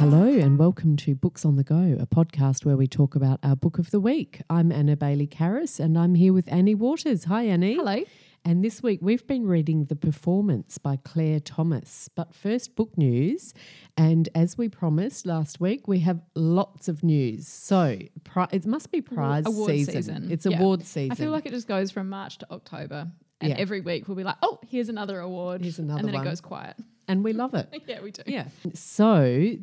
Hello and welcome to Books on the Go, a podcast where we talk about our book of the week. I'm Anna Bailey-Karras and I'm here with Annie Waters. Hi, Annie. Hello. And this week we've been reading The Performance by Claire Thomas. But first, book news. And as we promised last week, we have lots of news. So it must be prize Award season. It's award season. I feel like it just goes from March to October. And every week we'll be like, oh, here's another award. Here's another and then one. it goes quiet. And we love it. Yeah, we do. Yeah. So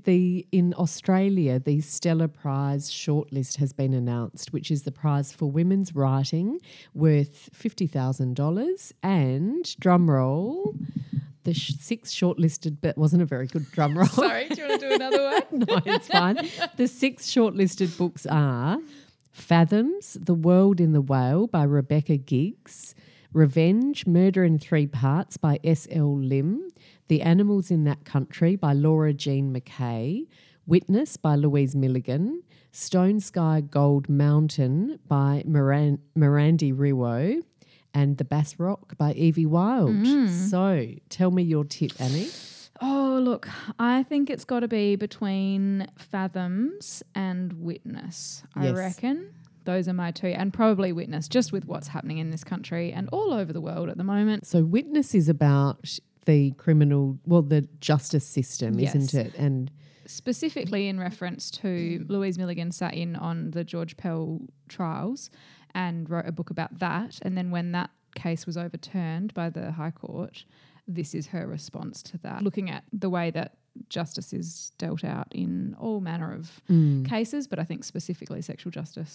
in Australia, the Stella Prize shortlist has been announced, which is the prize for women's writing worth $50,000. And drum roll, the six shortlisted, but wasn't a very good drum roll. Sorry, do you want to do another one? No, it's fine. The six shortlisted books are Fathoms, The World in the Whale by Rebecca Giggs, Revenge, Murder in Three Parts by S.L. Lim, The Animals in That Country by Laura Jean McKay, Witness by Louise Milligan, Stone Sky Gold Mountain by Mirandi Riwo, and The Bass Rock by Evie Wild. So tell me your tip, Annie. Oh, look, I think it's got to be between Fathoms and Witness, I Yes. reckon. Those are my two, and probably Witness, just with what's happening in this country and all over the world at the moment. So Witness is about the the justice system, Yes. isn't it? And Specifically in reference to Louise Milligan sat in on the George Pell trials and wrote a book about that. And then when that case was overturned by the High Court, this is her response to that, looking at the way that justice is dealt out in all manner of cases, but I think specifically sexual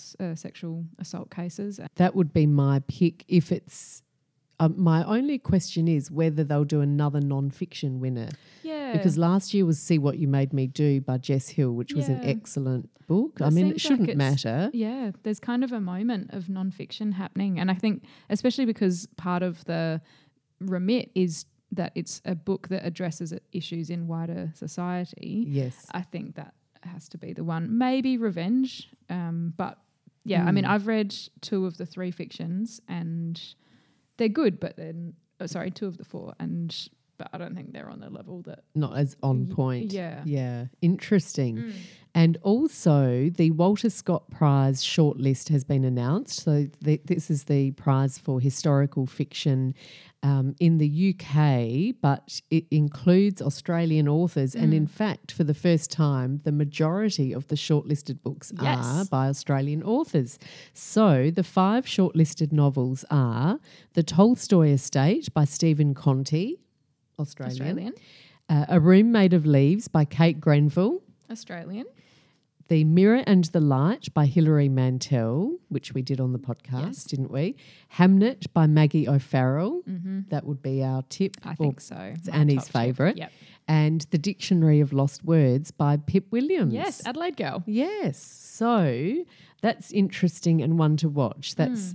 assault cases. that would be my pick if it's my only question is whether they'll do another non-fiction winner. Yeah. Because last year was See What You Made Me Do by Jess Hill, which was an Yeah. excellent book. It I mean, it seems shouldn't like matter. Yeah, there's kind of a moment of non-fiction happening. And I think especially because part of the remit is that it's a book that addresses issues in wider society. Yes. I think that has to be the one. Maybe Revenge. But yeah, I mean, I've read two of the three fictions and they're good, but then, two of the four, but I don't think they're on the level that. Not as on point. Yeah. Yeah. Interesting. And also the Walter Scott Prize shortlist has been announced. So this is the prize for historical fiction in the UK, but it includes Australian authors. And in fact, for the first time, the majority of the shortlisted books are by Australian authors. So the 5 shortlisted novels are The Tolstoy Estate by Stephen Conti, Australian. A Room Made of Leaves by Kate Grenville. Australian. The Mirror and the Light by Hilary Mantel, which we did on the podcast, didn't we? Hamnet by Maggie O'Farrell. That would be our tip. I think so. It's My Annie's top tip. favourite. Yep. And The Dictionary of Lost Words by Pip Williams. Yes, Adelaide Girl. Yes. So that's interesting and one to watch. That's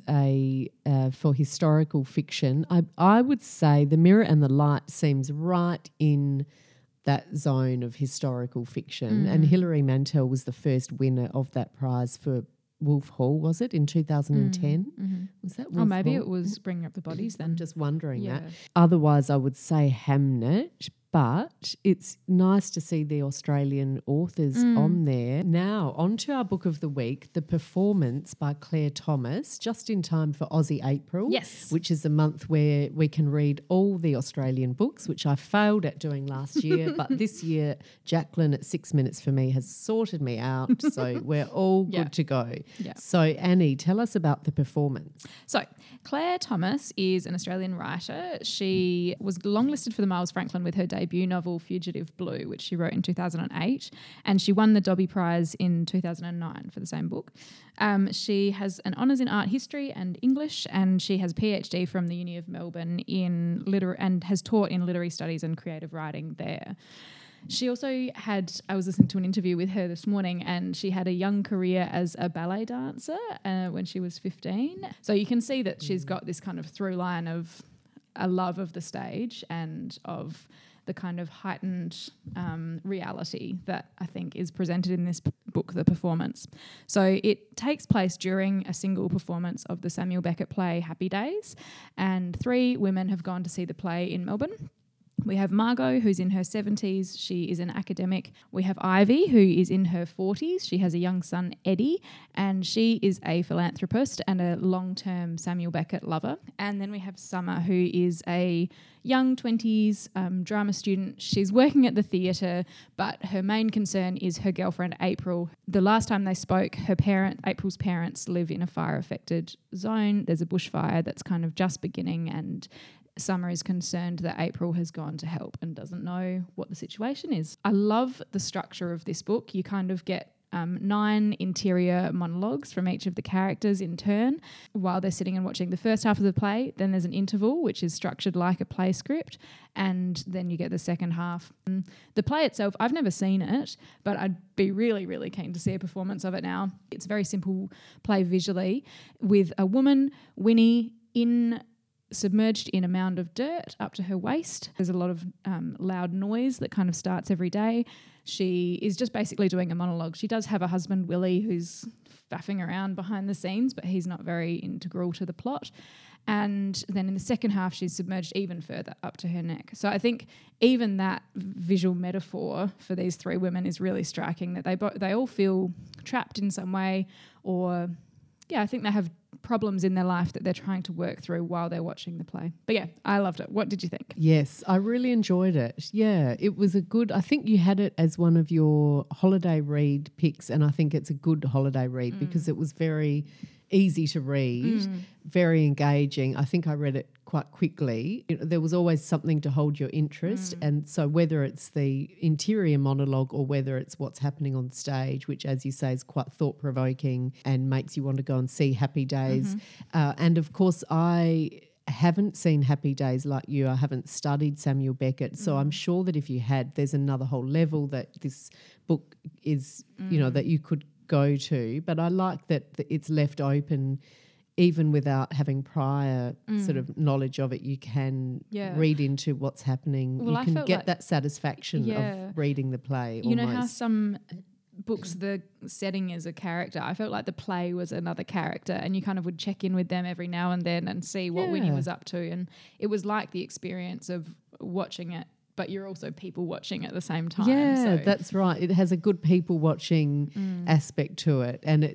for historical fiction. I would say The Mirror and the Light seems right in that zone of historical fiction. And Hilary Mantel was the first winner of that prize for Wolf Hall, was it, in 2010? Was that Wolf Oh, maybe Hall? it was Bringing Up the Bodies then. I'm just wondering Yeah. that. Otherwise, I would say Hamnet, but it's nice to see the Australian authors on there. Now, on to our book of the week, The Performance by Claire Thomas, just in time for Aussie April, Yes. which is a month where we can read all the Australian books, which I failed at doing last year, but this year Jacqueline at 6 Minutes for Me has sorted me out, so we're all good to go. Yeah. So, Annie, tell us about The Performance. So, Claire Thomas is an Australian writer. She was longlisted for the Miles Franklin with her debut novel Fugitive Blue, which she wrote in 2008, and she won the Dobby Prize in 2009 for the same book. She has an honours in art history and English, and she has a PhD from the Uni of Melbourne and has taught in literary studies and creative writing there. She also I was listening to an interview with her this morning, and she had a young career as a ballet dancer when she was 15. So you can see that she's got this kind of through line of a love of the stage and of the kind of heightened reality that I think is presented in this book, The Performance. So it takes place during a single performance of the Samuel Beckett play Happy Days, and 3 women have gone to see the play in Melbourne. We have Margot, who's in her 70s. She is an academic. We have Ivy, who is in her 40s. She has a young son, Eddie, and she is a philanthropist and a long-term Samuel Beckett lover. And then we have Summer, who is a young 20s drama student. She's working at the theatre, but her main concern is her girlfriend, April. The last time they spoke, April's parents live in a fire-affected zone. There's a bushfire that's kind of just beginning, and Summer is concerned that April has gone to help and doesn't know what the situation is. I love the structure of this book. You kind of get 9 interior monologues from each of the characters in turn while they're sitting and watching the first half of the play. Then there's an interval, which is structured like a play script, and then you get the second half. The play itself, I've never seen it, but I'd be really, really keen to see a performance of it now. It's a very simple play visually with a woman, Winnie, submerged in a mound of dirt up to her waist. There's a lot of loud noise that kind of starts every day. She is just basically doing a monologue. She does have a husband, Willie, who's faffing around behind the scenes, but he's not very integral to the plot. And then in the second half, she's submerged even further up to her neck. So I think even that visual metaphor for these 3 women is really striking, that they all feel trapped in some way, or I think they have problems in their life that they're trying to work through while they're watching the play. But yeah, I loved it. What did you think? Yes, I really enjoyed it. Yeah, it was I think you had it as one of your holiday read picks, and I think it's a good holiday read because it was very easy to read, very engaging. I think I read it quite quickly. There was always something to hold your interest. And so whether it's the interior monologue or whether it's what's happening on stage, which, as you say, is quite thought-provoking and makes you want to go and see Happy Days. And, of course, I haven't seen Happy Days like you. I haven't studied Samuel Beckett. So I'm sure that if you had, there's another whole level that this book is, that you could go to. But I like that it's left open. Even without having prior sort of knowledge of it, you can read into what's happening. Well, you can get that satisfaction of reading the play. You know how some books, the setting is a character? I felt like the play was another character, and you kind of would check in with them every now and then and see what Winnie was up to. And it was like the experience of watching it, but you're also people watching at the same time. Yeah, so. That's right. It has a good people watching aspect to it. And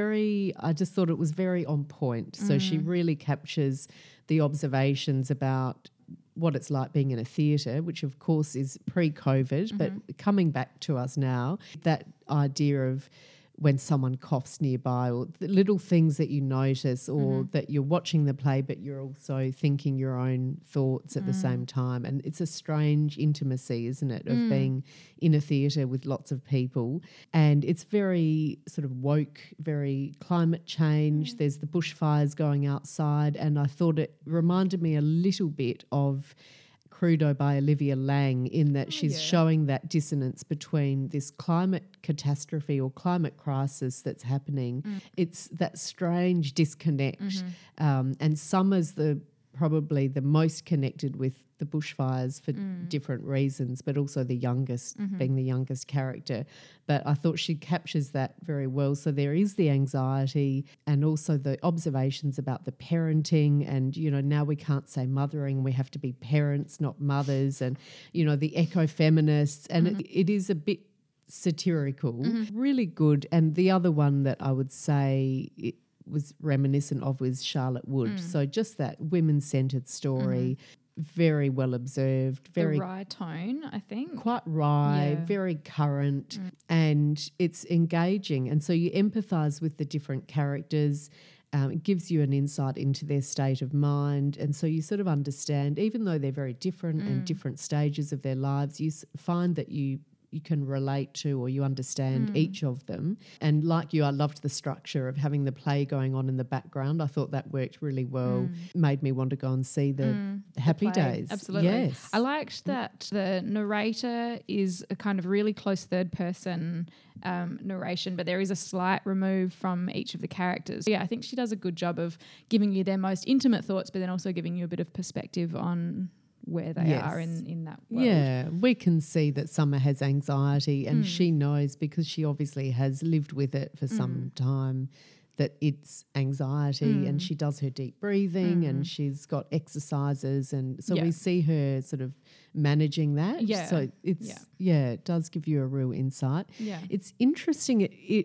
I just thought it was very on point. So she really captures the observations about what it's like being in a theatre, which of course is pre-COVID, but coming back to us now, that idea of when someone coughs nearby, or the little things that you notice, or that you're watching the play but you're also thinking your own thoughts at the same time. And it's a strange intimacy, isn't it, of being in a theatre with lots of people. And it's very sort of woke, very climate change. There's the bushfires going outside, and I thought it reminded me a little bit of Crudo by Olivia Laing, in that she's showing that dissonance between this climate catastrophe or climate crisis that's happening. It's that strange disconnect. And Summer's probably the most connected with the bushfires for different reasons, but also the youngest, being the youngest character. But I thought she captures that very well. So there is the anxiety and also the observations about the parenting, and, now we can't say mothering, we have to be parents, not mothers, and, the eco-feminists. And it is a bit satirical, really good. And the other one that I would say it was reminiscent of was Charlotte Wood. So just that women-centred story, very well observed, very the wry tone, I think. Quite wry, very current, and it's engaging. And so you empathise with the different characters. It gives you an insight into their state of mind, and so you sort of understand, even though they're very different and different stages of their lives, you find that you can relate to, or you understand each of them. And like you, I loved the structure of having the play going on in the background. I thought that worked really well. Made me want to go and see the Happy Days. Absolutely. Yes. I liked that the narrator is a kind of really close third person narration, but there is a slight remove from each of the characters. Yeah, I think she does a good job of giving you their most intimate thoughts, but then also giving you a bit of perspective on where they are in that world. Yeah, we can see that Summer has anxiety, and she knows, because she obviously has lived with it for some time. that it's anxiety, and she does her deep breathing and she's got exercises, and so we see her sort of managing that. Yeah. So it's it does give you a real insight. Yeah. It's interesting.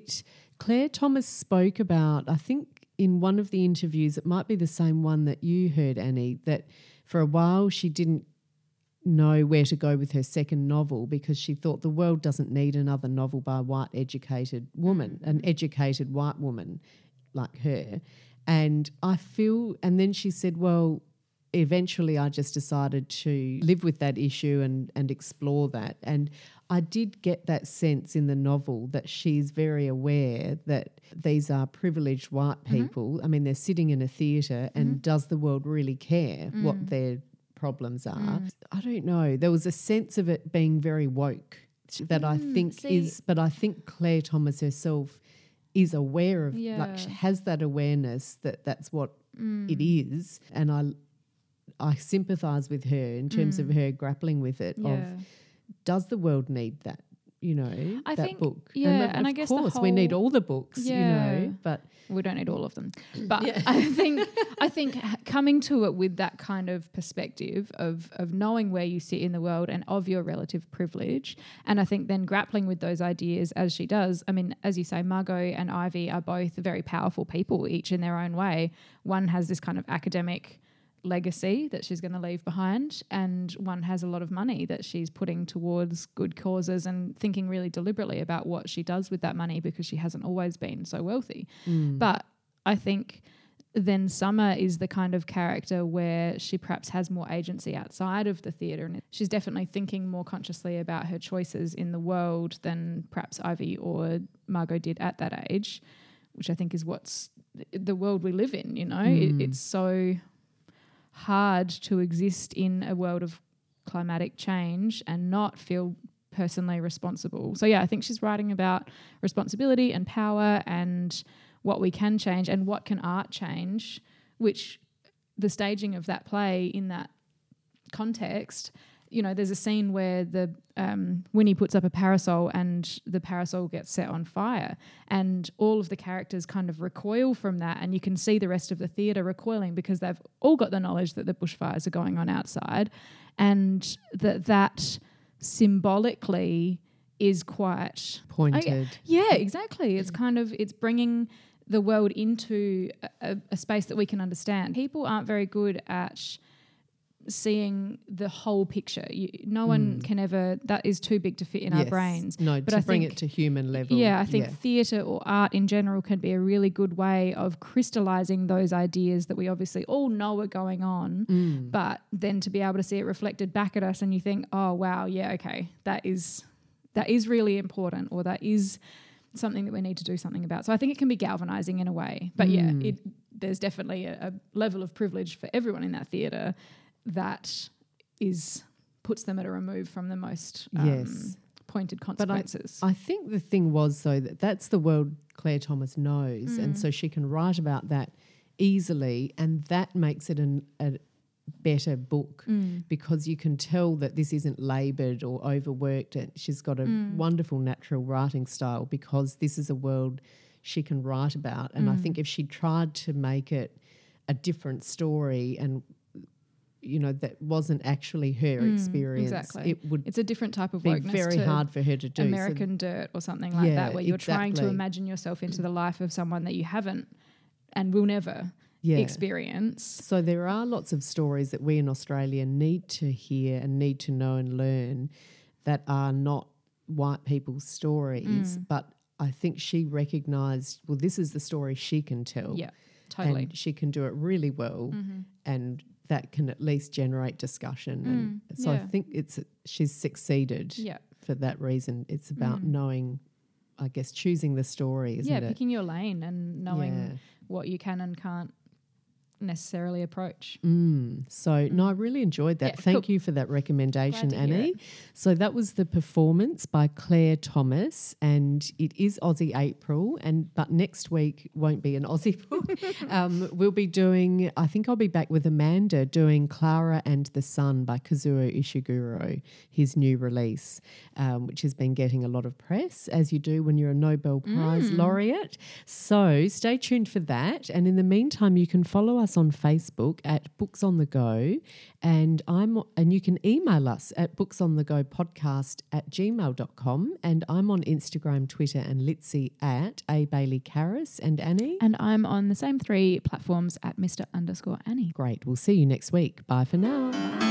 Claire Thomas spoke about, I think in one of the interviews, it might be the same one that you heard, Annie, that for a while she didn't know where to go with her second novel because she thought the world doesn't need another novel by a white educated woman, an educated white woman like her. And then she said, well, eventually I just decided to live with that issue and explore that. And I did get that sense in the novel that she's very aware that these are privileged white people. I mean, they're sitting in a theatre, and does the world really care what their problems are? I don't know. There was a sense of it being very woke that I think but I think Claire Thomas herself is aware of, like, she has that awareness that that's what it is. And I sympathise with her in terms of her grappling with it of, does the world need that? You know, I that think, book. Yeah, and I of guess course we need all the books, you know, but we don't need all of them. But I think coming to it with that kind of perspective of knowing where you sit in the world and of your relative privilege, and I think then grappling with those ideas as she does. I mean, as you say, Margot and Ivy are both very powerful people, each in their own way. One has this kind of academic legacy that she's going to leave behind, and one has a lot of money that she's putting towards good causes and thinking really deliberately about what she does with that money, because she hasn't always been so wealthy. But I think then Summer is the kind of character where she perhaps has more agency outside of the theatre, and she's definitely thinking more consciously about her choices in the world than perhaps Ivy or Margot did at that age, which I think is what's the world we live in, you know. It's so hard to exist in a world of climatic change and not feel personally responsible. So I think she's writing about responsibility and power and what we can change and what can art change, which the staging of that play in that context, you know, there's a scene where the Winnie puts up a parasol and the parasol gets set on fire, and all of the characters kind of recoil from that, and you can see the rest of the theatre recoiling because they've all got the knowledge that the bushfires are going on outside, and that symbolically is quite pointed. Yeah, exactly. It's kind of, it's bringing the world into a space that we can understand. People aren't very good at seeing the whole picture. No one can ever, that is too big to fit in our brains. No, but to bring it to human level. Yeah, I think theatre or art in general can be a really good way of crystallising those ideas that we obviously all know are going on, but then to be able to see it reflected back at us and you think, oh, wow, yeah, okay, that is really important, or that is something that we need to do something about. So I think it can be galvanising in a way. But there's definitely a level of privilege for everyone in that theatre that puts them at a remove from the most pointed consequences. But I think the thing was, though, that's the world Claire Thomas knows, and so she can write about that easily, and that makes it a better book because you can tell that this isn't laboured or overworked, and she's got a wonderful natural writing style because this is a world she can write about. And I think if she tried to make it a different story and that wasn't actually her experience. Exactly. It's a different type of be wokeness very hard for her to do. American Dirt or something like that, where you're trying to imagine yourself into the life of someone that you haven't and will never experience. So there are lots of stories that we in Australia need to hear and need to know and learn that are not white people's stories, but I think she recognised, well, this is the story she can tell. Yeah, totally. And she can do it really well, and that can at least generate discussion. And so I think she's succeeded for that reason. It's about knowing, I guess, choosing the story, isn't it? Yeah, picking your lane and knowing what you can and can't necessarily approach. So, no, I really enjoyed that. Yeah, Thank cool. you for that recommendation, Glad to hear Annie. it. So that was The Performance by Claire Thomas, and it is Aussie April, but next week won't be an Aussie book. We'll be doing, I think I'll be back with Amanda doing Clara and the Sun by Kazuo Ishiguro, his new release, which has been getting a lot of press, as you do when you're a Nobel Prize laureate. So stay tuned for that. And in the meantime, you can follow us on Facebook at Books on the Go, and you can email us at booksonthegopodcast@gmail.com, and I'm on Instagram, Twitter and Litzy at @ABaileyCarris. And Annie? And I'm on the same 3 platforms at Mr_Annie. Great. We'll see you next week. Bye for now.